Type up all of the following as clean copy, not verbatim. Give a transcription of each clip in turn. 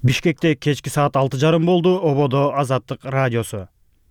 Бишкекте кечки саат 6:30 болду. Ободо Азаттык радиосу.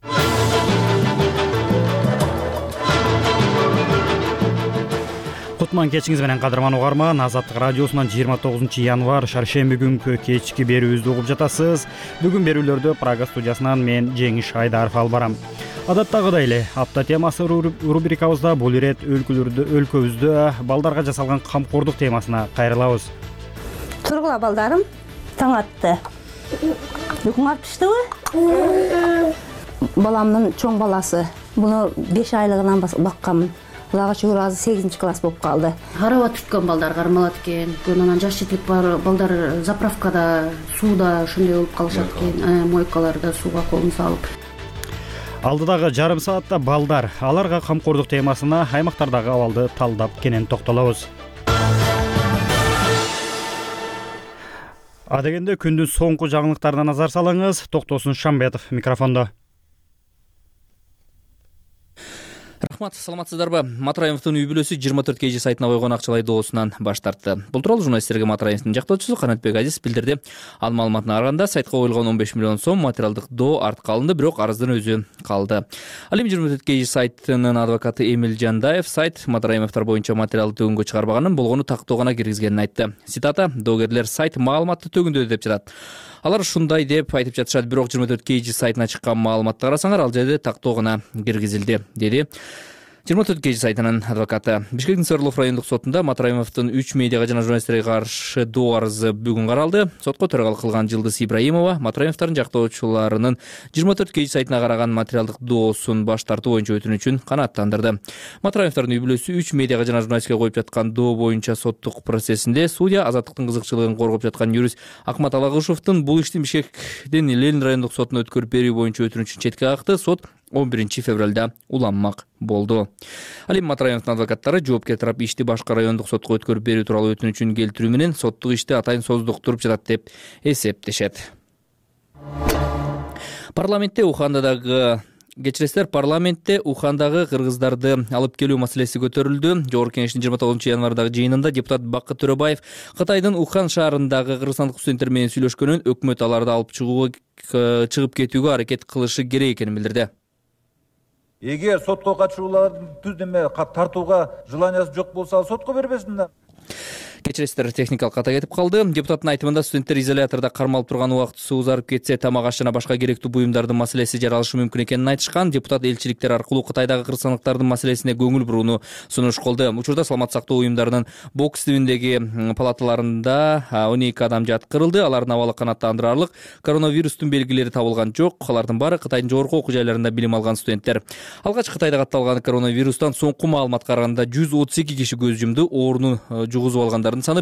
Кутман кечиңиз менен кадырман угарман. Азаттык радиосунан 29 январь шаршемби күнкү кечки берүүбүздү угуп жатасыз. Бүгүн берүүлөрдү Прага студиясынан мен Жеңиш Айдаров алып барам. Адаттагыдай эле апта темасы рубрикабызда бул ирет өлкөбүздө балдарга жасалган камкордук темасына кайрылабыз. Тургула балдарым, таң атты. Бүгүн алыштыбы? Баламдын чоң баласы. Буну 5 айлыгынан бакканмын. Аллага шүгүр, азыр 8 класс болуп калды. Карабат түткөн балдар кармалат экен. Анан жаш жетилип балдар заправкада, сууда ошондой болуп калышат экен. Мойкаларда сууга колун салып. Алдыдагы жарым саатта балдар, аларга камкордук темасына аймактардагы абалды талдап кенен токтолобуз. Адегенде күндүн соңку жаңылыктарына назар салыңыз. Токтосун Шамбетов микрофондо. Рахмат, саламатсыздарбы? Матраевдин үй бүлөсү 24 kg сайтына койгон акчалай доосунан баш тартты. Бул тууралуу журналисттерге Матраевдин жактоочусу Канатбек Азиз билдирди. Ал маалыматына караганда, сайтка коюлгон 15 миллион сом материалдык доо артка алынды, бирок арыздын өзү калды. Ал эми 24 kg сайтынын адвокаты Эмил Жандаев сайт Матраевдер боюнча материалды төгүнгө чыгарбаганын, болгону тактоо гана киргизгенин айтты. Цитата: "Доогерлер сайт маалыматты төгүндө" деп жатат. Алар ушундай деп айтып жатышат, бирок 24 kg сайтына чыккан маалыматты карасаңар, ал жерде тактоо гана киргизилди, деди 24 kg сайтынын адвокаты. Бишкектин Свердлов райондук сотунда Матраевдин 3 медиага жана журналисттерге каршы доо арызы бүгүн каралды. Сотко төрагалык кылган Жылдыз Ибраимова Матраевдин жактоочуларынын 24 kg сайтына караган материалдык доосун баш тартуу боюнча өтүнүчүн канааттандырды. Матраевдин үй бүлөсү 3 медиага жана журналистке коюп жаткан доо боюнча соттук процессинде судья азаттыктын кызыкчылыгын коргоп жаткан юрист Акмат Алагышевдин бул ишти Бишкектин Ленин райондук сотуна өткөрүп берүү боюнча өтүнүчүн четке какты. Сот 11 февралда уланмак болду. Ал эми Матраевдин адвокаттары жоопкер тарап ишти башка райондук сотко өткөрүп берүү тууралуу өтүнүчүн келтирүү менен соттук ишти атайын создуктуруп жатат деп эсептешет. Парламентте Ухандагы кыргыздарды алып келүү маселеси көтөрүлдү. Жогорку кеңештин 29 январдагы жыйынында депутат Бакыт Төрөбаев Кытайдын Ухан шаарындагы кыргызстандык студенттер менен сүйлөшкөнүн, өкмөт аларды алып чыгып кетүүгө аракет кылышы керек экенин билдирди. Эгер сотко катышуулардын тартууга желаниясы жок болсо, ал сотко бербесиндер. Кечиресиздер, техникалык ката кетип калды. Депутаттын айтымында студенттер изолятордо кармалып турган убакыты узарып кетсе, тамак аш жана башка керектүү буюмдардын маселеси жаралышы мүмкүн экенин айтышкан. Депутат элчиликтер аркылуу Кытайдагы кыргызстандыктардын маселесине көңүл бурууну сунуш кылды. Учурда саламат сактоо уюмдарынын бокс тибиндеги палаталарында 12 адам жаткырылды. Алардын абалы канааттандырарлык. Коронавирустун белгилери табылган жок. Алардын баары Кытайдын жогорку окуу жайларында билим алган студенттер. Алгач Кытайда катталган коронавирустан соңку маалыматка караганда 132 киши көз жумду. Оорууну жугузуп алгандар саны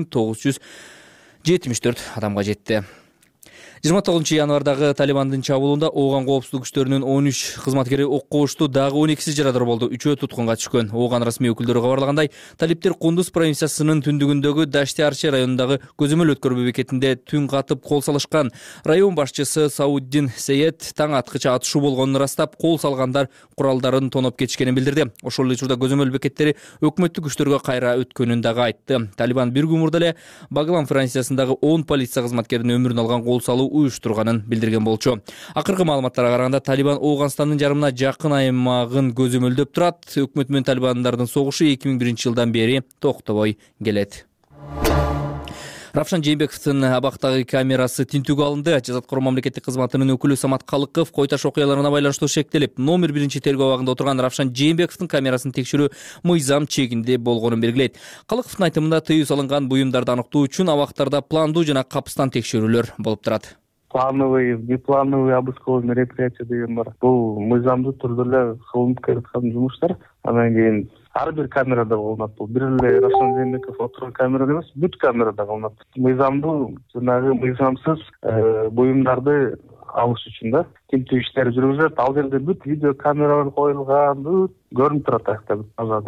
5974 адамга жетти. 29 январдагы Талибандын чабуулунда Ооган коопсуздук күчтөрүнүн 13 кызматкери окко ушту, дагы 12 жарадар болду. 3-өө туткунга түшкөн. Ооган расмий өкүлдөрү кабарлагандай, талиптер Кундуз провинциясынын түндүгүндөгү Дашти-Арчи районундагы көзөмөл өткөрүү бекетинде түн катып кол салышкан. Район башчысы Сауддин Сеет таң аткыча атышуу болгонун ырастап, кол салгандар куралдарын тоноп кетишкенин билдирди. Ошол эле учурда көзөмөл бекеттери өкмөттүк күчтөргө кайра өткөнүн дагы айтты. Талибан бир күн мурда эле Баглан провинциясындагы 10 полиция кызматкеринин өмүрүн алган кол салуу уюштурганын билдирген болчу. Акыркы маалыматтарга караганда Талибан Ооганстандын жарымына жакын аймагын көзөмөлдөп турат. Өкмөт менен талибандардын согушу 2001-жылдан бери токтобой келет. Равшан Жээнбековдун абактагы камерасы тинтүүгө алынды. Жазат короо мамлекеттик кызматынын өкүлү Самат Калыков Кой Таш окуяларына байланыштуу шектелип, номер 1 тергөө абагында отурган Равшан Жээнбековдун камерасын текшерүү мыйзам чегинде болгонун белгилейт. Калыковдун айтымында тыюу салынган буюмдарды аныктоо үчүн абактарда пландуу жана капыстан текшерүүлөр болуп турат. Плановый, неплановый обысковый мероприятия деген бар. Бул мыйзамдуу түрдө эле кылынып келаткан жумуштар. Андан кийин ар бир камерада кылынат. Бул бир эле Равшан Жээнбеков отурган камерада эмес, бүт камерада кылынат. Мыйзамдуу жанагы мыйзамсыз буюмдарды алыш үчүн да тинтүү иштери жүргүзүлөт. Ал жерде бүт видео камералар коюлган, көрүнүп турат аяқта таза да.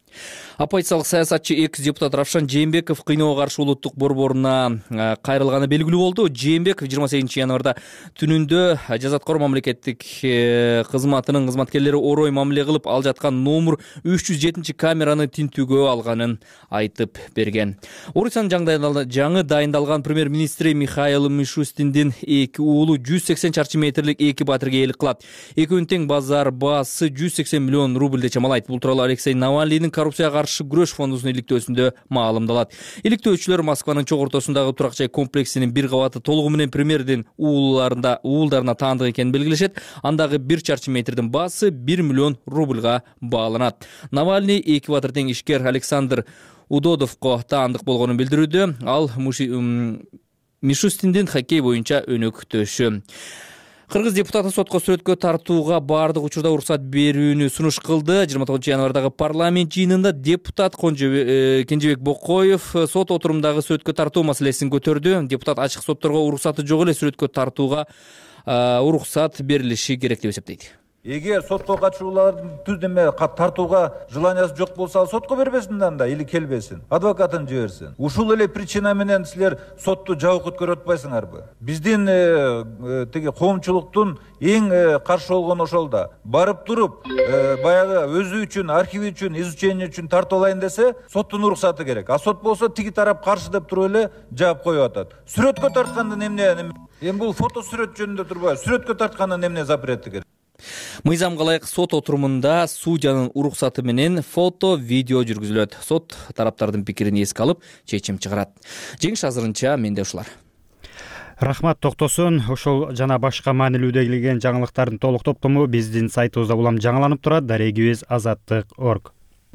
Оппозициялык саясатчы экс-депутат Равшан Жээнбеков кыйноого каршы улуттук борборуна кайрылганы белгилүү болду. Жээнбеков 28 январда түнүндө жазаткор мамлекеттик кызматынын кызматкерлери орой мамиле кылып ал жаткан номер 307 камераны тинтүүгө алганын айтып берген. Орусиянын жаңы дайындалган премьер-министри Михаил Мишустиндин 2 уулу 180 чарчы метрлик 2 батирге ээлик кылат. Экөөнүн тең базар баасы 180 миллион рубльде чамалайт. Бул тууралуу Алексей Навальныйдын коррупцияга каршы күрөш фондунун иликтөөсүндө маалымдалат. Иликтөөчүлөр Москванын чоң ортосундагы турак жай комплексинин бир кабаты толугу менен премьердин уулдарына таандык экенин белгилешет. Андагы 1 чарчы метрдин баасы 1 миллион рубльга бааланат. Навальный 2 батыр тең ишкер Александр Удодовго таандык болгонун билдирүүдө. Ал Мишустиндин хоккей боюнча өнөктөшү. Кыргыз депутаты сотко сүрөткө тартууга баардык учурда уруксат берүүнү сунуш кылды. 29 январдагы парламент жыйынында депутат Кенжебек Бокоев сот отурумдагы сүрөткө тартуу маселесин көтөрдү. Депутат ачык сотторго уруксаты жок эле сүрөткө тартууга уруксат берилиши керек деп эсептейт. Эгер сотко катышуулардын түздеме тартууга желаниясы жок болсо, ал сотко бербесин анда или келбесин, адвокатын жиберсин. Ушул эле причина менен силер сотту жабык өткөрүп атпайсыңарбы? Биздин тиги коомчулуктун эң каршы болгону ошол да. Барып туруп, баягы өзү үчүн, архиви үчүн, изучение үчүн тартып алайын десе, соттун уруксаты керек. А сот болсо тиги тарап каршы деп туруп эле жаап коюп атат. Сүрөткө тарткандан эмне? Эми бул фото сүрөт жөнүндө турбайбы? Сүрөткө тарткандан эмне запрети керек? Мыйзамга ылайык сот отурумунда судьянын уруксаты менен фото, видео жүргүзүлөт. Сот тараптардын пикирин эске алып, чечим чыгарат. Жеңиш азырынча менде ушулар. Рахмат токтосун. Ошол жана башка маанилүү дегилген жаңылыктардын толук топтому биздин сайтыбызда улам жаңыланып турат. Дарегибиз azаттык.org.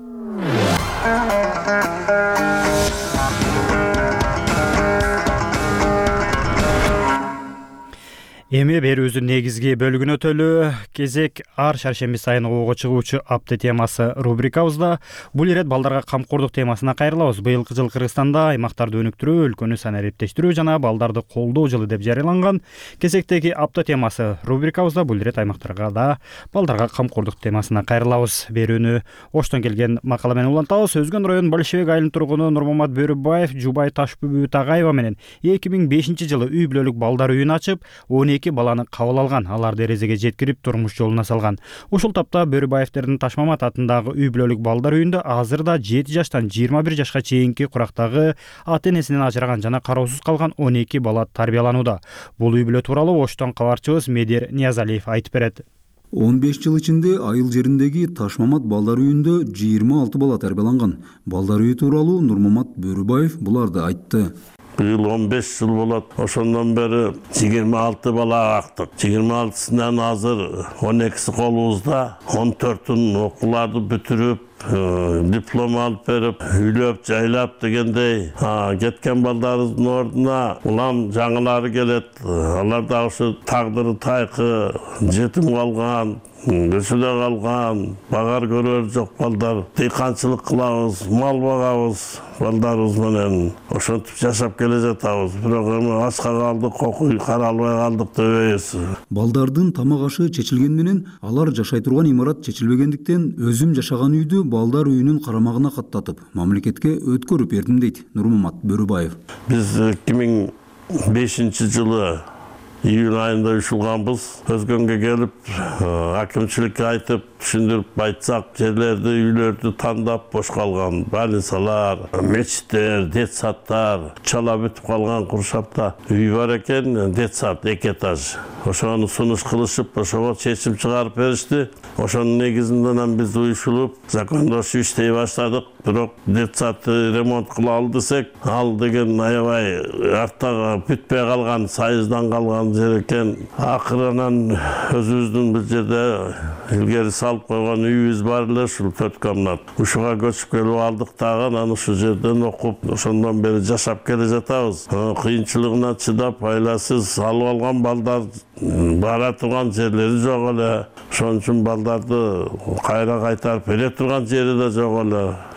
Эми берүүбүздүн негизги бөлүгүнө өтөлү. Кезек ар шаршемби сайын ого чыгуучу апты темасы рубрикабызда. Бул ирет балдарга камкордук темасына кайрылабыз. Быйылкы жыл Кыргызстанда аймактарды өнүктүрүү, өлкөнү санариптештирүү жана балдарды колдоо жылы деп жарыяланган. Кезектеги апты темасы рубрикабызда бул ирет аймактарга да балдарга камкордук темасына кайрылабыз. Берүүнү Оштон келген макала менен улантабыз. Өзгөн район Большевик айылынын тургуну Нурмамат Бөрүбаев Жубай Ташбүбү Тагайева менен 2005 жылы үй бүлөлүк балдар үйүн ачып, 12 баланы кабыл алган. Алар дерезеге жеткирип турмуш жолуна салган. Ушул тапта Бөрүбаевдердин Ташмамат атындагы үй бүлөлүк балдар үйүндө азырда 7 жаштан 21 жашка чейинки курактагы ата-энесинен ажыраган жана кароосуз калган 12 бала тарбияланууда. Бул үй бүлө тууралуу Оштон кабарчыбыз Медер Ниязалиев айтып берет. 15 жыл ичинде айыл жериндеги Ташмамат балдар үйүндө 26 бала тарбияланган. Балдар үйү тууралуу Нурмамат Бөрүбаев буларды айтты. Быйыл 15 жыл болот. Ошондон бери 26 бала актык. 26сынан азыр 12си колубузда, 14-ün окууларды бүтүрүп, диплом алып берип, үйлөп, жайлап дегендей кеткен балдарыбыздын ордуна улам жаңылары келет. Алар да ушу тагдыры тайкы, жетим калган, көчөдө калган, багар көрөр жок балдар. Дыйканчылык кылабыз, мал багабыз балдарыбыз менен. Ошентип жашап келе жатабыз. Бирок эми ачка калдык, окуй каралбай калдык дебейбиз. Балдардын тамак ашы чечилген менен алар жашай турган имарат чечилбегендиктен өзүм жашаган үйдү балдар үйүнүн карамагына каттатып, мамлекетке өткөрүп бердим дейт Нурмамат Бөрүбаев. Биз 2005 жылы июль айында ушулганбыз. Өзгөнгө келип, акимчиликке айтып, түшүндүрүп айтсак, жерлерди, үйлөрдү тандап бош калган. Больницалар, мечиттер, детсадтар, чала бүтүп калган куршапта үй бар экен, детсад 2 этаж. Ошону сунуш кылышып, ошого чечим чыгарып беришти. Ошонун негизинен биз уюшулуп, закондош иштей баштадык. Бирок детсадты ремонт кыла ал десек, ал деген аябай артта бүтпөй калган, сайыздан калган жер экен. Акырынан өзүбүздүн бул жерде илгери салып койгон үйүбүз бар эле, ушул 4 комнат. Ушуга көчүп келип алдык дагы, анан ушул жерден окуп, ошондон бери жашап келе жатабыз. Кыйынчылыгына чыдап, айласыз алып алган балдар бара турган жерлери жок эле. Ошон үчүн балдарды кайра кайтарып бере турган жери да жок эле.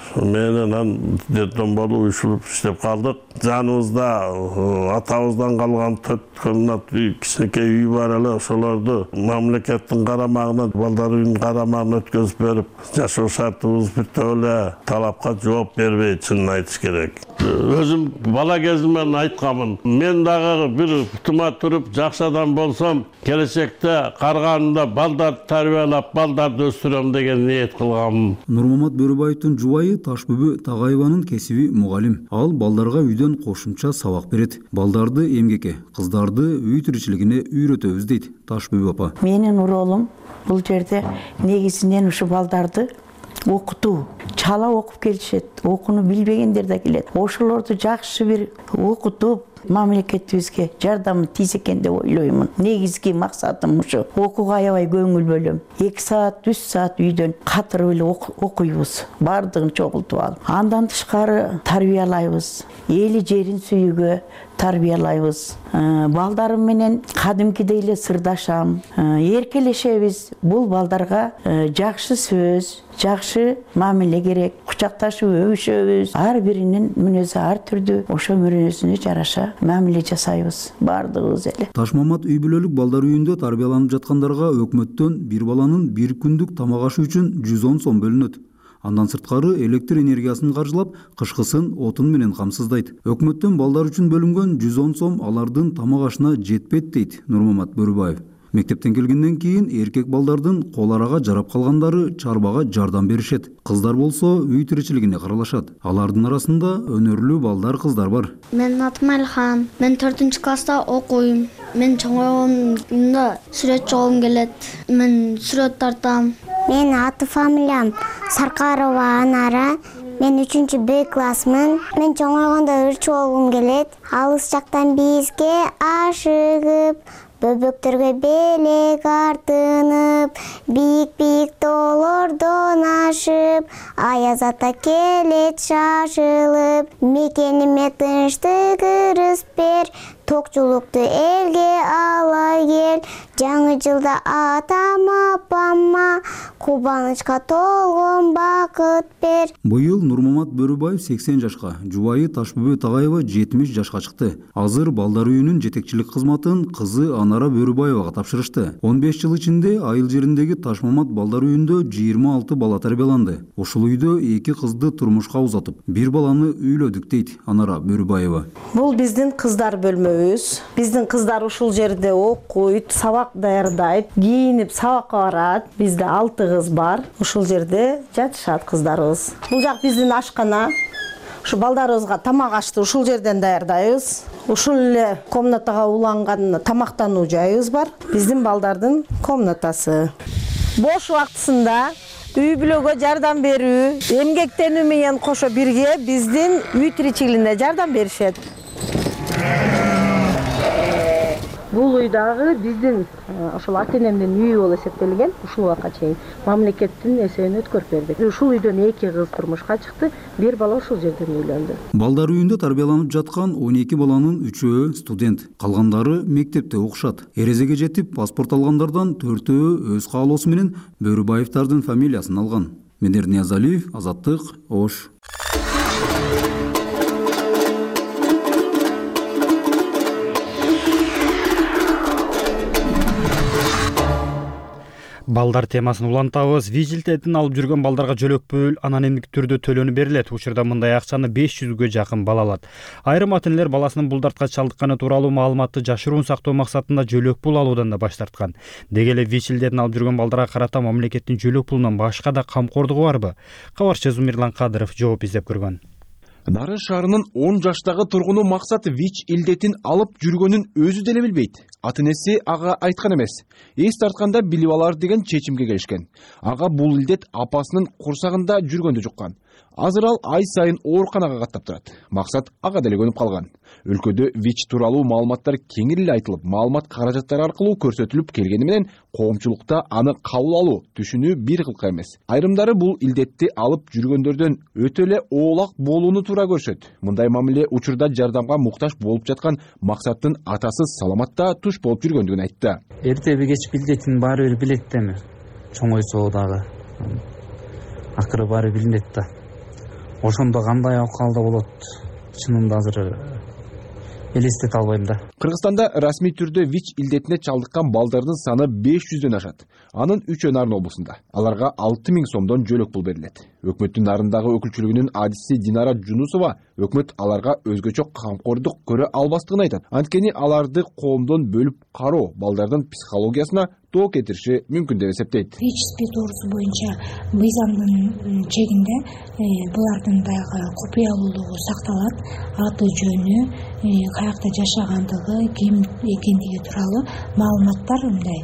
менен детдом болуп ушулуп иштеп калдык. Жаныбызда атабыздан калган 4 комнат кичинекей үй бар эле, ошолорду мамлекеттин карамагына, балдар үйүнүн карамагына өткөзүп берип, жашоо шартыбыз бүтө эле талапка жооп бербейт, чынын айтыш керек. Өзүм бала кезимден айтканмын. Мен дагы бир тума туруп жакшы адам болсом, келечекте карганымда балдар тарбиялап, балдарды өстүрөм деген ниет кылганмын. Нурмамат Бөрөбаевдин жубайы Ташбүбү Тагайбанын кесиби мугалим. Ал балдарга үйдөн кошумча сабак берет. Балдарды эмгекке, кыздарды үй тиричилигине үйрөтөбүз дейт Ташбүбү апа. Менин уролум бул жерде негизинен ушу балдарды окутуу, чала окуп келишет, окууну билбегендер да келет. Ошолорду жакшы бир окутуп, мамлекетибизге жардамы тийсе экен деп ойлоймун. Негизги максатым ушу. Окууга аябай көңүл бөлөм. 2 саат, 3 саат үйдөн катырып эле окуйбуз. Бардыгын чогултуп алып. Андан тышкары тарбиялайбыз. Эли жерин сүйүүгө тарбиялайбыз. Балдарым менен кадимкидей эле сырдашам. Эркелешебиз. Бул балдарга жакшы сөз, жакшы мамиле керек. Кучакташып өбүшөбүз. Ар биринин мүнөзү ар түрдүү. Ошо мүнөзүнө жараша мамиле жасайбыз. Бардыгыбыз эле. Ташмамат үй бүлөлүк балдар үйүндө тарбияланып жаткандарга өкмөттөн бир баланын бир күндүк тамак ашы үчүн 110 сом бөлүнөт. Андан сырткары электр энергиясын каржылап, кышкысын отун менен камсыздайт. Өкмөттөн балдар үчүн бөлүнгөн 110 сом алардын тамак ашына жетпейт дейт Нурмамат Бөрөбаев. Мектептен келгенден кийин эркек балдардын кол арага жарап калгандары чарбага жардам беришет. Кыздар болсо үй тиричилигине каралашат. Алардын арасында өнөрлүү балдар кыздар бар. Мен атым Алхан. Мен 4-класста окуйм. Мен чоңойгондо сүрөтчү болгум келет. Мен сүрөт тартам. Мен аты фамилиям Саркарова Анара. Мен 3-Б классмын. Мен чоңойгондо ырчы болгум келет. Алыс жактан бизге ашыгып, бөбөктөргө белек артынып, бийик-бийик тоолордон ашып, аяз ата келет шашылып. Мекениме тынчтык ырыс бер, токчулукту элге ала кел. Жаңы жылда атам апама кубанычка толгон бакыт бер. Быйыл Нурмамат Бөрөбаев 80 жашка, жубайы Ташбүбү Тагайба 70 жашка чыкты. Азыр балдар үйүнүн жетекчилик кызматын кызы Анара Бөрөбаевага тапшырышты. 15 жыл ичинде айыл жериндеги Ташмамат балдар үйүндө 26 бала тарбияланды. Ушул үйдө 2 кызды турмушка узатып, 1 баланы үйлөдүк дейт Анара Бөрөбаева. Бул биздин кыздар бөлмөбүз. Биздин кыздар ушул жерде окуйт, сабак даярдайт, кийинип сабакка барат. Бизде 6 кыз бар. Ушул жерде жатышат кыздарыбыз. Бул жак биздин ашкана. Ушу балдарыбызга тамак ашты ушул жерден даярдайбыз. Ушул эле комнатага уланган тамактануу жайыбыз бар. Биздин балдардын комнатасы. Бош убактысында үй бүлөгө жардам берүү, эмгектенүү менен кошо бирге биздин үй тиричилигине жардам беришет. Бул үй дагы биздин ошол ата-энемдин үйү болуп эсептелген. Ушул убакка чейин мамлекеттин эсебинен өткөрүп бердик. Ушул үйдөн 2 кыз турмушка чыкты, 1 бала ушул жерден үйлөндү. Балдар үйүндө тарбияланып жаткан 12 баланын 3-өө студент, калгандары мектепте окушат. Эрезеге жетип паспорт алгандардан 4-өө өз каалоосу менен Бөрөбаевдардын фамилиясын алган. Менер Ниязалиев, Азаттык, Ош. Балдар темасын улантабыз. Вижилтетин алып жүргөн балдарга жөлөк пул анонимдик түрдө төлөнүп берилет. Учурда мындай акчаны 500гө жакын бала алат. Айрым ата-энелер баласынын бул дартка чалдыкканы тууралуу маалыматты жашыруун сактоо максатында жөлөк пул алуудан да баш тарткан. Деги эле вижилтетин алып жүргөн балдарга карата мамлекеттин жөлөк пулунан башка да камкордугу барбы? Кабарчы Зумирлан Кадыров жооп издеп көргөн. Нарын шаарынын 10 жаштагы тургуну максат ВИЧ илдетин алып жүргөнүн өзү деле билбейт. Ата-энеси ага айткан эмес. Эс тартканда билип алар деген чечимге келишкен. Ага бул илдет апасынын курсагында жүргөндө жуккан. Азыр ал ай сайын ооруканага каттап турат. Максат ага деле көнүп калган. Өлкөдө ВИЧ тууралуу маалыматтар кеңири эле айтылып, маалымат каражаттары аркылуу көрсөтүлүп келгени менен коомчулукта аны кабыл алуу, түшүнүү бир кылка эмес. Айрымдары бул илдетти алып жүргөндөрдөн өтө эле оолак болууну туура көрүшөт. Мындай мамиле учурда жардамга муктаж болуп жаткан Максаттын атасы Саламатта туш болуп жүргөндүгүн айтты. Эртеби кеч билдетин баары бир билет деми. Чоңойсо дагы. Акыры баары билинет да. ошондо кандай абкалда болот, чынында азыр элестете албайм да. Кыргызстанда расмий түрдө ВИЧ илдетине чалдыккан балдардын саны 500дөн ашат. Анын 3 Нарын облусунда. Аларга 6000 сомдон жөлөк пул берилет. Өкмөттүн Нарындагы өкүлчүлүгүнүн адиси Динара Жунусова өкмөт аларга өзгөчө камкордук көрө албастыгын айтат. Анткени аларды коомдон бөлүп кароо балдардын психологиясына тоо кетириши мүмкүн деп эсептейт. ВИЧ СПИД оорусу боюнча мыйзамдын чегинде булардын баягы купуялуулугу сакталат. Аты жөнү, каякта жашагандыгы, ким экендиги тууралуу маалыматтар мындай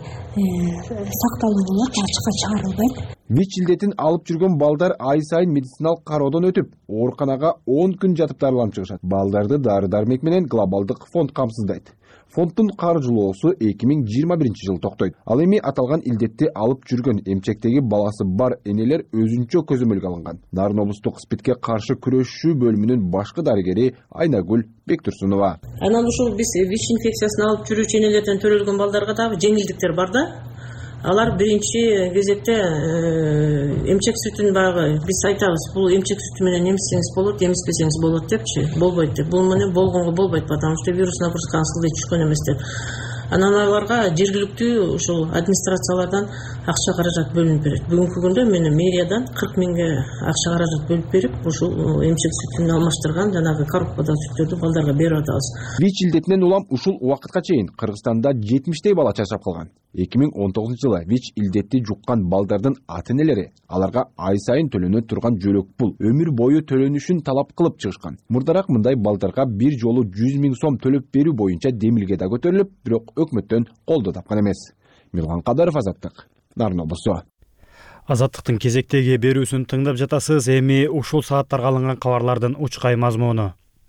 сакталуу болот, ачыкка чыгарылбайт. ВИЧ илдетин алып жүргөн балдар ай сайын медициналык кароодон өтүп, ооруканага 10 күн жатып дарыланып чыгышат. Балдарды дары-дармек менен глобалдык фонд камсыздайт. Фонддун каржылоосу 2021 жылы токтойт. Ал эми аталган илдетти алып жүргөн эмчектеги баласы бар энелер өзүнчө көзөмөлгө алынган. Нарын облустук СПИДке каршы күрөшүү бөлүмүнүн башкы дарыгери Айнагүл Бектурсунова. Анан ушул биз ВИЧ инфекциясын алып жүрүүчү энелерден төрөлгөн балдарга дагы жеңилдиктер бар да. Алар биринчи кезекте эмчек сүтүн баягы биз айтабыз, бул эмчек сүтү менен эмизсеңиз болот, эмизбесеңиз болот депчи, болбойт деп. Бул менен болгонго болбойт, потому что вирус нагрузканы сылдый түшкөн эмес деп. Анан аларга жергиликтүү ушул администрациялардан акча каражат бөлүнүп берет. Бүгүнкү күндө мен мэриядан 40 миңге акча каражат бөлүп берип, ушул эмчек сүтүн алмаштырган жанагы коробкадан сүттөрдү балдарга берип атабыз. ВИЧ илдетинен улам ушул убакытка чейин Кыргызстанда 70 бала чачырап калган. 2019 жылы ВИЧ илдетти жуккан балдардын ата-энелери аларга ай сайын төлөнө турган жөлөк пул өмүр бою төлөнүшүн талап кылып чыгышкан. Мурдараак мындай балдарга бир жолу 100 000 сом төлөп берүү боюнча демилге да көтөрүлүп, бирок өкмөттөн колдоо тапкан эмес. Милган Кадаров, Азаттык, Нарын облусу. Азаттыктын кезектеги берүүсүн тыңдап жатасыз. Эми ушул сааттарга алынган кабарлардын учкай мазмуну.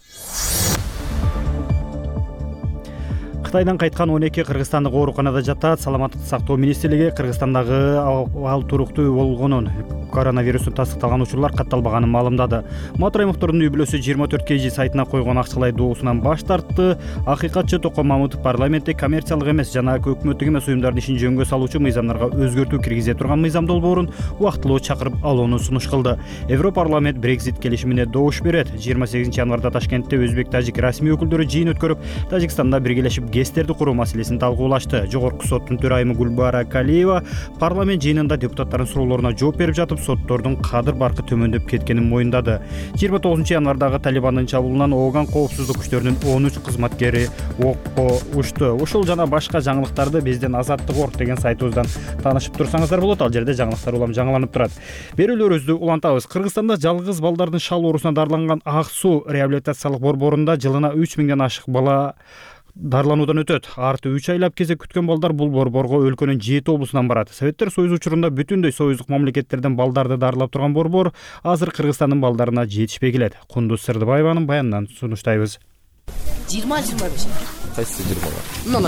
Кытайдан кайткан 12 кыргызстандык ооруканада жатат. Саламаттыкты сактоо министрлиги Кыргызстандагы абал туруктуу болгонун, коронавирустун тастыкталган учурлар катталбаганын маалымдады. Матраи муктардын үй бүлөсү 24 kg сайтына койгон акчалай доосунан баш тартты. Акыйкатчы Токон Мамытов парламентте коммерциялык эмес жана өкмөттүк эмес уюмдардын ишин жөнгө салуучу мыйзамдарга өзгөртүү киргизе турган мыйзам долбоорун убактылуу чакырып алууну сунуш кылды. Европарламент Брексит келишимине добуш берет. 28 январда Ташкентте өзбек-тажик расмий өкүлдөрү жыйын өткөрүп, Тажикстанда биргелешип ГЭСтерди куруу маселесин талкуулашты. Жогорку соттун төрайымы Гүлбара Калиева парламент жыйынында депутаттардын суроолоруна жооп берип жатып, соттордун кадыр баркы төмөндөп кеткенин моюндады. 29 январдагы Талибандын чабуулунан Ооган коопсуздук күчтөрүнүн 13 кызматкери окко учту. Ушул жана башка жаңылыктарды биздин Азаттык.орг деген сайтыбыздан таанышып турсаңыздар болот. Ал жерде жаңылыктар улам жаңыланып турат. Берүүлөрүбүздү улантабыз. Кыргызстанда жалгыз балдардын шал оорусуна дарыланган Ак Суу реабилитациялык борборунда жылына 3 миңден ашык бала дарылануудан өтөт. Арты 3 айлап кезек күткөн балдар бул борборго өлкөнүн 7 облусунан барат. Советтер Союзу учурунда бүтүндөй союздук мамлекеттерден балдарды дарылап турган борбор азыр Кыргызстандын балдарына жетишпей келет. Кундуз Сырдыбаеванын баянынан сунуштайбыз. 20-25. Кайсы 20? Мына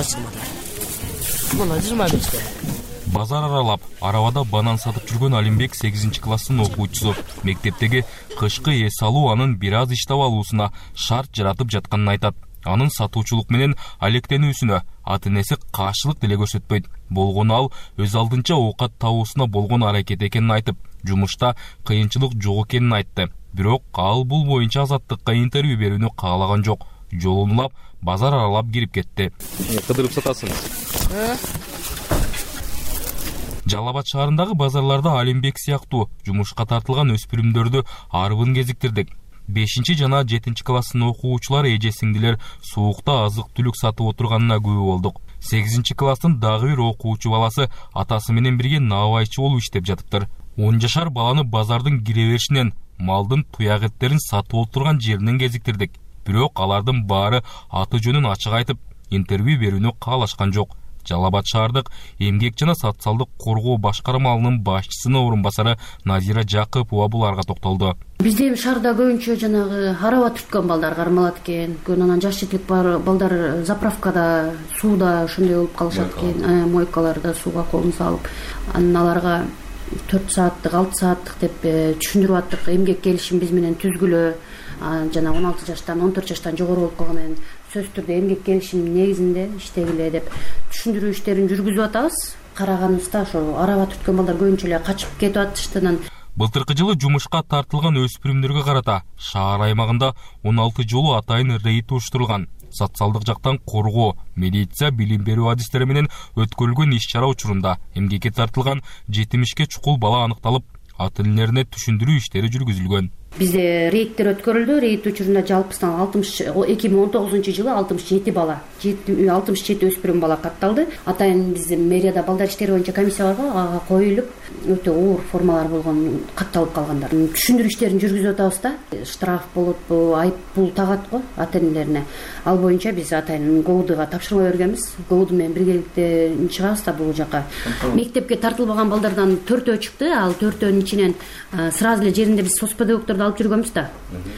25. Базар аралап, арабада банан сатып жүргөн Алимбек 8 класстын окуучусу. Мектептеги кышкы эс алуу анын бир аз иштеп алуусуна шарт жаратып жатканын айтат. Анын сатуучулук менен алектенүүсүнө ата-энеси каршылык деле көрсөтпөйт. Болгону ал өз алдынча оокат табуусуна болгон аракет экенин айтып, жумушта кыйынчылык жок экенин айтты. Бирок ал бул боюнча Азаттыкка интервью берүүнү каалаган жок. Жолун улап, базар аралап кирип кетти. Кыдырып сатасыңыз? Жалал Абад шаарындагы базарларда Алимбек сыяктуу жумушка тартылган өспүрүмдөрдү арбын кезиктирдик. 5 жана 7 класстын окуучулар эже-сиңдилер суукта азык-түлүк сатып отурганына күбө болдук. 8 класстын дагы бир окуучу баласы атасы менен бирге наабайчы болуп иштеп жатыптыр. 10 жашар баланы базардын кире беришинен малдын туяк эттерин сатып отурган жеринен кезиктирдик. Бирок алардын баары аты жөнүн ачык айтып, интервью берүүнү каалашкан жок. Жалал Абад шаардык эмгек жана социалдык коргоо башкармалыгынын башчысынын орун басары Назира Жакыпова буларга токтолду. Бизде шаарда көбүнчө жанагы араба түрткөн балдар кармалат экен. Анан жаш жетилик балдар заправкада, сууда ошондой болуп калышат экен. Мойкаларда сууга колун салып, анан аларга 4 сааттык, 6 сааттык деп түшүндүрүп аттык. Эмгек келишим биз менен түзгүлө. Жана 16 жаштан, 14 жаштан жогору болуп калгандан сөзсүз түрдө эмгек келишиминин негизинде иштегиле деп түшүндүрүү иштерин жүргүзүп атабыз. Караганыбызда ошо араба түрткөн балдар көбүнчө эле качып кетип атышты. Былтыркы жылы жумушка тартылган өспүрүмдөргө карата шаар аймагында 16 жолу атайын рейд уюштурулган. Социалдык жактан коргоо, милиция, билим берүү адистери менен өткөрүлгөн иш-чара учурунда эмгекке тартылган 70 чукул бала аныкталып, ата-энелерине түшүндүрүү иштери жүргүзүлгөн. Бизде рейдтер өткөрүлдү. Рейд учурунда жалпысынан 2019 жылы 67 бала, 67 өспүрүм бала катталды. Атайын биздин мэрияда балдар иштери боюнча комиссия барга, ага коюлуп, өтө оор формалар болгон катталып калгандар. Түшүндүрүү иштерин жүргүзүп атабыз да. Штраф болот, айып пул тагат го ата-энелерине. Ал боюнча биз атайын ГОУДга тапшырма бергенбиз. ГОУД менен биргеликте чыгабыз да бул жака. Мектепке тартылбаган балдардан 4 чыкты. Ал 4-өнүн ичинен сразу эле жеринде биз соцпедагогторду алып жүргөнбүз да.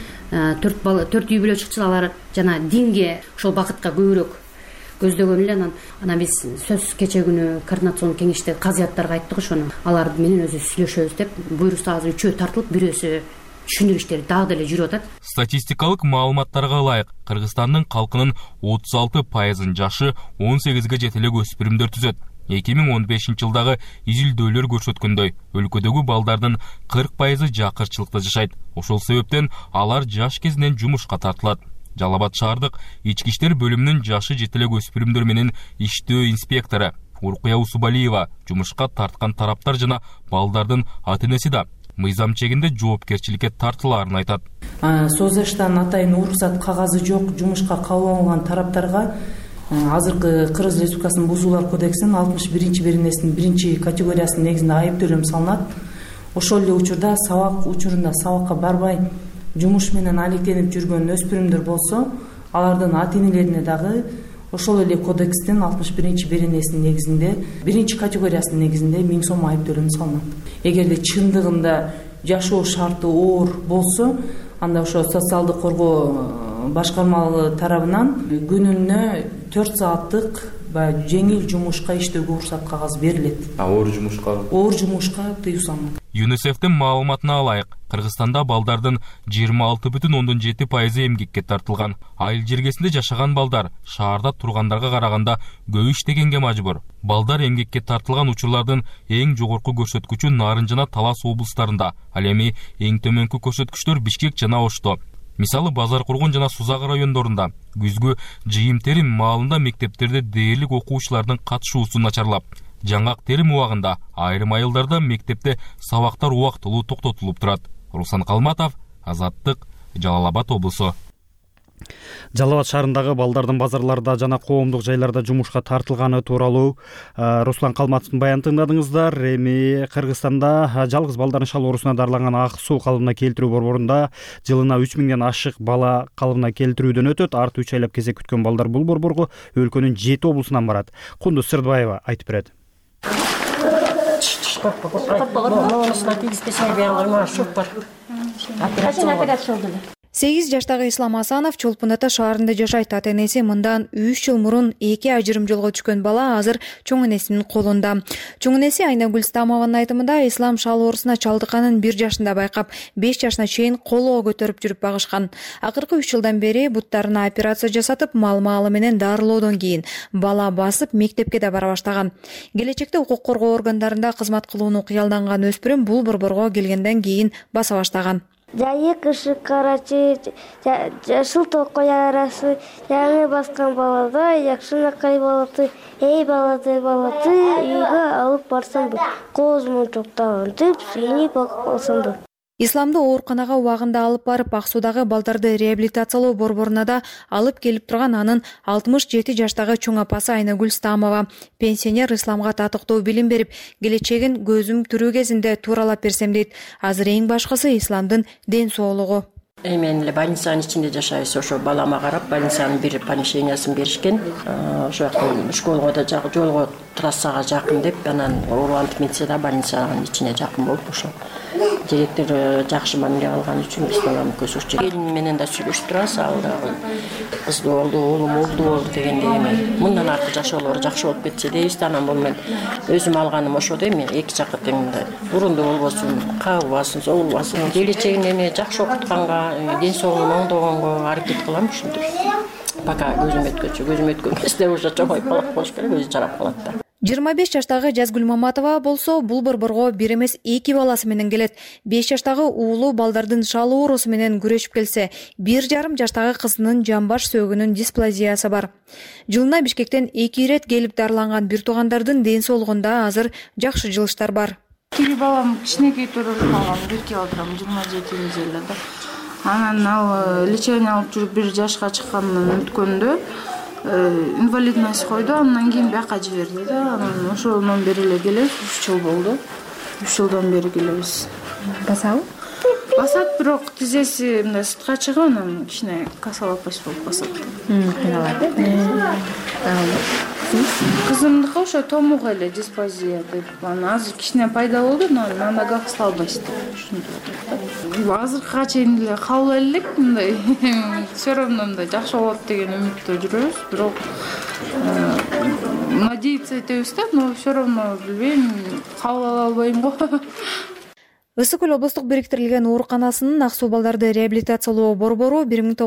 4 үй бүлө чыкчу, алар жана динге ошол багытка көбүрөөк көздөгөн эле. Анан биз сөз кече күнү координацион кеңеште казыяттарга айттык ошону. Алар менен өзү сүйлөшөбүз деп буйрукса азыр 3 тартылып, бирөөсү түшүндүрүү иштери дагы деле жүрүп атат. Статистикалык маалыматтарга ылайык, Кыргызстандын калкынын 36% жашы 18ге жетелек өспүрүмдөр түзөт. 2015 жылдагы изилдөөлөр көрсөткөндөй, өлкөдөгү балдардын 40% жакырчылыкта жашайт. Ошол себептен алар жаш кезинен жумушка тартылат. Жалал Абад шаардык ички иштер бөлүмүнүн жашы жетелек өспүрүмдөр менен иштөө инспектору Уркуя Усубалиева жумушка тарткан тараптар жана балдардын ата-энеси да мыйзам чегинде жоопкерчиликке тартылаарын айтат. СОЗШтан атайын уруксат кагазы жок жумушка кабыл алынган тараптарга азыркы Кыргыз Республикасынын Бузуулар кодексинин 61 беренесинин 1 категориясынын негизинде айып төлөм салынат. Ошол эле учурда сабак учурунда сабакка барбай жумуш менен алектенип жүргөн өспүрүмдөр болсо, алардын ата-энелерине дагы ошол эле кодекстин 61 беренесинин негизинде 1 категориясынын негизинде 1000 сом айып төлөм салынат. Эгерде чындыгында жашоо шарты оор болсо, анда ошо социалдык коргоо башкармалыгы тарабынан күнүнө 4 сааттык жеңил жумушка иштөөгө уруксат кагаз берилет. Оор жумушка? Оор жумушка тыюу салынат. ЮНИСЕФтин маалыматына ылайык, Кыргызстанда балдардын 26,7% эмгекке тартылган. Айыл жергесинде жашаган балдар шаарда тургандарга караганда көп иштегенге мажбур. Балдар эмгекке тартылган учурлардын эң жогорку көрсөткүчү Нарын жана Талас облустарында, ал эми эң төмөнкү көрсөткүчтөр Бишкек жана Ошто. Мисалы Базар Кургон жана Сузак райондорунда күзгү жыйым терим маалында мектептерде дээрлик окуучулардын катышуусу начарлап, жаңгак терим убагында айрым айылдарда мектепте сабактар убактылуу токтотулуп турат. Руслан Калматов, Азаттык, Жалал Абад облусу. Жалал Абад шаарындагы балдардын базарларда жана коомдук жайларда жумушка тартылганы тууралуу Руслан Калматовдун баянын тыңдадыңыздар. Эми Кыргызстанда жалгыз балдардын шалоорусуна дарыланган ак суу калыбына келтирүү борборунда жылына 3000ден ашык бала калыбына келтирүүдөн өтөт. Арты 3 айлап кезек күткөн балдар бул борборго өлкөнүн 7 облусунан барат. Кундуз Сырдыбаева айтып берет. Сегиз жаштагы Ислам Асанов Чолпон Ата шаарында жашайт. Ата-энеси мындан 3 жыл мурун 2 ажырым жолго түшкөн бала азыр чоң энесинин колунда. Чоң энеси Айнагүл Стамованын айтымында Ислам шалоорусуна чалдыкканын 1 жашында байкап, 5 жашына чейин колоо көтөрүп жүрүп багышкан. Акыркы 3 жылдан бери буттарына операция жасатып, мал-маалы менен дарылоодон кийин бала басып мектепке да бара баштаган. Келечекте укук коргоо органдарында кызмат кылууну кыялданган өспүрүм бул борборго келгенден кийин баса баштаган. Жайы кышы карачы жашыл токой арасы жаңы баскан балада жакшынакай балаты балаты үйгө алып барсам коозумун токтогонтип сүйүнүп алсам. Исламды ооруканага убагында алып барып, ак суудагы балдарды реабилитациялоо борборуна да алып келип турган анын 67 жаштагы чоң апасы Айнагүл Стамова. Пенсионер Исламга татыктуу билим берип, келечегин көзүм тирүү кезинде тууралап берсем дейт. Азыр эң башкысы Исламдын ден соолугу. Мен эле больницанын ичинде жашайбыз. Ошо балама карап, больницанын бир помещениясын беришкен. Ошо жактан школго да жолго трассага жакын деп, анан оорулантып медицина больницанын ичине жакын болуп ошо директор жакшы мамиле алган үчүн биз баламды көзөкчү. Келин менен да сүйлөшүп турабыз, ал дагы кыз болду, оолум болду дегендей эми. Мындан аркы жашоолор жакшы болуп кетсе дейбиз да, анан бул мен өзүм алганым ошо да эми эки жакка тең бурунду болбосун, кабыбасын, соолбасын, келечегин эми жакшы окутканга, ден соолугун оңдогонго аракет кылам ушинтип. Пока көзүм өткөнчө, көзүм өткөн кезде уже чоңоюп калат болуш керек, өзү жарап калат да. 25 жаштагы Жазгүл Маматова болсо бул борборго бир эмес 2 баласы менен келет. 5 жаштагы уулу балдардын шалуу оорусу менен күрөшүп келсе, 1,5 жаштагы кызынын жамбаш сөөгүнүн дисплазиясы бар. Жылына Бишкектен 2 ирет келип дарыланган бир туугандардын ден соолугунда азыр жакшы жылыштар бар. Кири балам кичинекей төрөлүп калган, 1 килограмм 27 нежелде. Анан ал лечение алып жүрүп 1 жашка чыккандан өткөндө инвалидность койду, андан кийин бияка жиберди да. Анан ошондон бери эле келебиз, 3 жыл болду. 3 жылдан бери келебиз. Басабы? Басат, бирок тизеси мындай сыртка чыгып, анан кичине косолапость болуп басат. Кыйналат. Кызымдыкы ошо томук эле диспазия деп, анан азыр кичине пайда болду, но на ногах слабость деп. Азыркыга чейин эле кабыл элек мындай, все равно мындай жакшы болот деген үмүттө жүрөбүз, бирок надеяться этебиз да, но все равно билбейм, кабыл ала албайм го. Ысык Көл облустук бириктирилген ооруканасынын ак суу балдарды реабилитациялоо борбору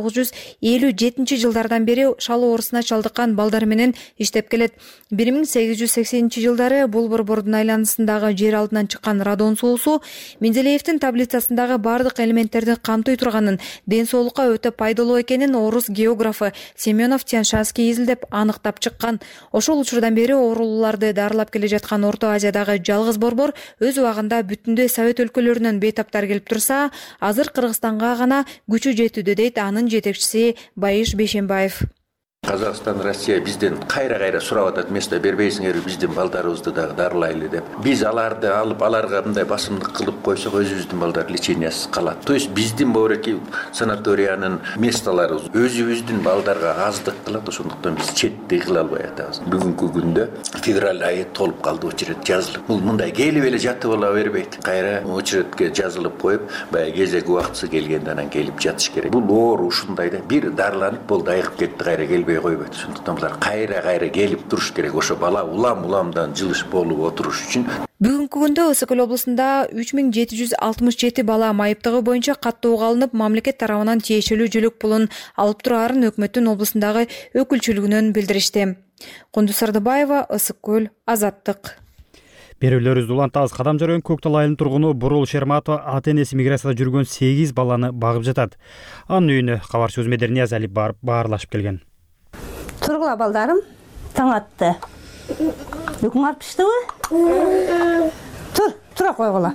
1957 жылдардан бери шалуу оорусуна чалдыккан балдар менен иштеп келет. 1880 жылдары бул борбордун айланасындагы жер алдынан чыккан радон суусу Менделеевдин таблицасындагы бардык элементтерди камтый турганын, ден соолукка өтө пайдалуу экенин орус географы Семенов Тяншанский изилдеп аныктап чыккан. Ошол учурдан бери оорулууларды дарылап келе жаткан Орто Азиядагы жалгыз борбор өз убагында бүтүндөй Совет өлкөлөрүнөн бейтаптар келип турса, азыр Кыргызстанга гана күчү жетүүдө дейт анын жетекчиси Байыш Бейшенбаев. Казакстан, Россия бизден кайра сурап атат, место бербейсиңер, биздин балдарыбызды дагы дарылайлы деп. Биз аларды алып, аларга мындай басымдык кылып койсок, өзүбүздүн балдар лечениясыз калат. То есть биздин бореки санаториянын местолору өзүбүздүн балдарга аздык кылат, ошондуктан биз четти кыла албай атабыз. Бүгүнкү күндө февраль айы толуп калды, очерет жазылып. Бул мындай келип эле жатып ала бербейт. Кайра очеретке жазылып коюп, баягы кезек убактысы келгенде анан келип жатыш керек. Бул оору ушундай да, бир дарыланып болду, айыгып кетти, кайра келбей койбойт. Ошондуктан булар кайра келип туруш керек. Ошо бала уламдан жылыш болуп отуруш үчүн. Бүгүнкү күндө Ысык Көл облусунда 3767 бала майыптыгы боюнча каттоого алынып, мамлекет тарабынан тиешелүү жүлүк пулун алып турарын өкмөттүн облусундагы өкүлчүлүгүнөн билдиришти. Кундуз Сардыбаева, Ысык Көл, Азаттык. Берүүлөрүбүздү улантабыз. Кадамжар Көктал айылынын тургуну Бурул Шерматова ата-энеси миграцияда жүргөн 8 баланы багып жатат. Анын үйүнө кабарчы Медер Ниязалиев барып баарлашып келген. Тургула балдарым, таң атты. Үкүң алып пиштиби? Тура койгула.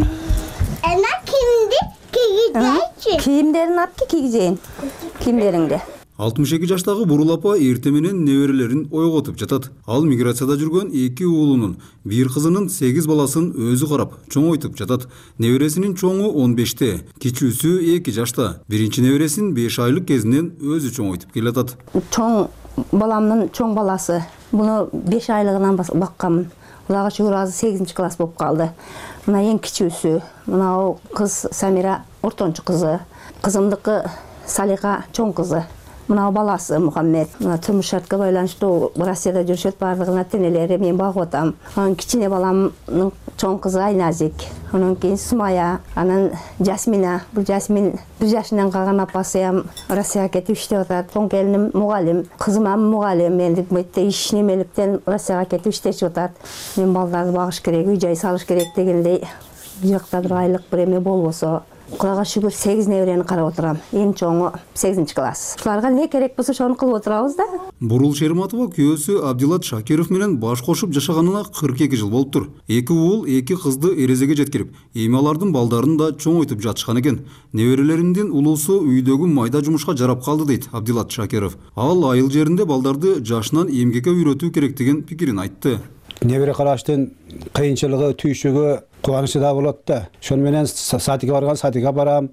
Ана кимди кийгизейчи? Кийимдерин алып кийгизейин. Кийимдериңди. 62 жаштагы Бурул апа эрте менен неберелерин ойготуп жатат. Ал миграцияда жүргөн 2 уулунун, бир кызынын 8 баласын өзү карап, чоңойтуп жатат. Небересинин чоңу 15те, кичүүсү 2 жашта. Биринчи небересин 5 айлык кезинен өзү чоңойтуп келатат. Чоң баламдын чоң баласы. Буну 5 айлыгынан бакканмын. Булага шүгүр азыр 8 класс болуп калды. Мына эң кичүүсү, мына кыз Самира ортончу кызы. Кызымдыкы Салиха чоң кызы. Мына баласы Мухаммед. Мына турмуш шартка байланыштуу Россияда жүрүшөт, бардыгына тенелери мен багып атам. Анан кичине баламдын чоң кызы Айназик. Анан кийин Сумая, анан Жасмина. Бул Жасмин 1 жашынан калган апасы Россияга кетип иштеп атат. Чоң келиним мугалим, кызым мугалим. Мен мектепте иш немеликтен Россияга кетип иштешип атат. Мен балдарды багыш керек, үй жай салыш керек дегендей жакта бир айлык бир эме болбосо. Кудайга шүгүр 8 неберени карап отурам. Эң чоңу 8 класс. Буларга не керек болсо ошону кылып отурабыз да. Бурул Шерматова күйөөсү Абдилат Шакиров менен баш кошуп жашаганына 42 жыл болуптур. 2 уул, 2 кызды эрезеге жеткирип, эми алардын балдарын да чоңойтуп жатышкан экен. Неберелеринин улуусу үйдөгү майда жумушка жарап калды дейт Абдилат Шакиров. Ал айыл жеринде балдарды жашынан эмгекке үйрөтүү керектигин пикирин айтты. Небере караштын кыйынчылыгы, түйшүгү, кубанычы да болот да. Ошону менен садикке барган, садикке барам.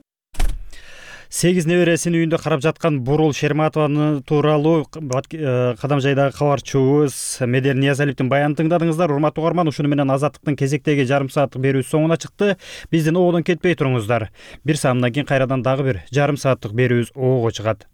8 небересин үйүндө карап жаткан Бурул Шерматованы тууралуу Кадамжайдагы кабарчыбыз Медер Ниязалиевдин баянын тыңдадыңыздар. Урматтуу угарман, ушуну менен Азаттыктын кезектеги жарым сааттык берүүсү соңуна чыкты. Биздин ободон кетпей туруңуздар. Бир саамдан кийин кайрадан дагы бир жарым сааттык берүүбүз обого чыгат.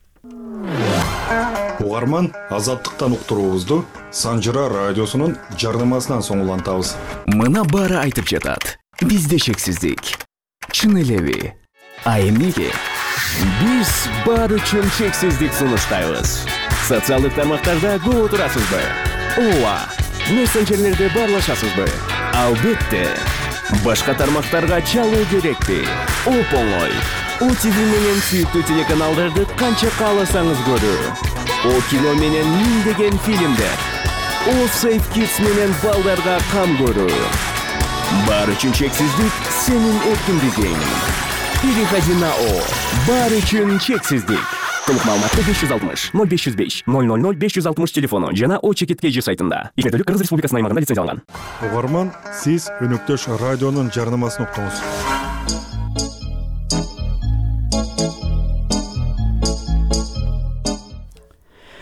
Угарман, Азаттыктан уктуруубузду Санжыра радиосунун жарнамасынан соң улантабыз. Мына баары айтып жатат. Бизде шексиздик. Чын элеби? А эмнеге? Биз баары үчүн шексиздик сунуштайбыз. Социалдык тармактарда көп отурасызбы? Ооба. мессенджерлерде баарлашасызбы? Албетте. Башка тармактарга чалуу керекпи? Оп-оңой. ОТВ менен сүйүктүү телеканалдарды канча кааласаңыз көрүү. О кино менен миңдеген фильмдер. О Safe Kids менен балдарга кам көрүү. Бар үчүн чексиздик сенин эркиндигиң. Переходи на О. Бар үчүн чексиздик. Толук маалыматты 560 0505 000 560 телефону жана О Чекит KG сайтында. Ирмектүүлүк Кыргыз Республикасынын аймагында лицензияланган. Угарман, сиз Өнөктөш радионун жарнамасын уктуңуз.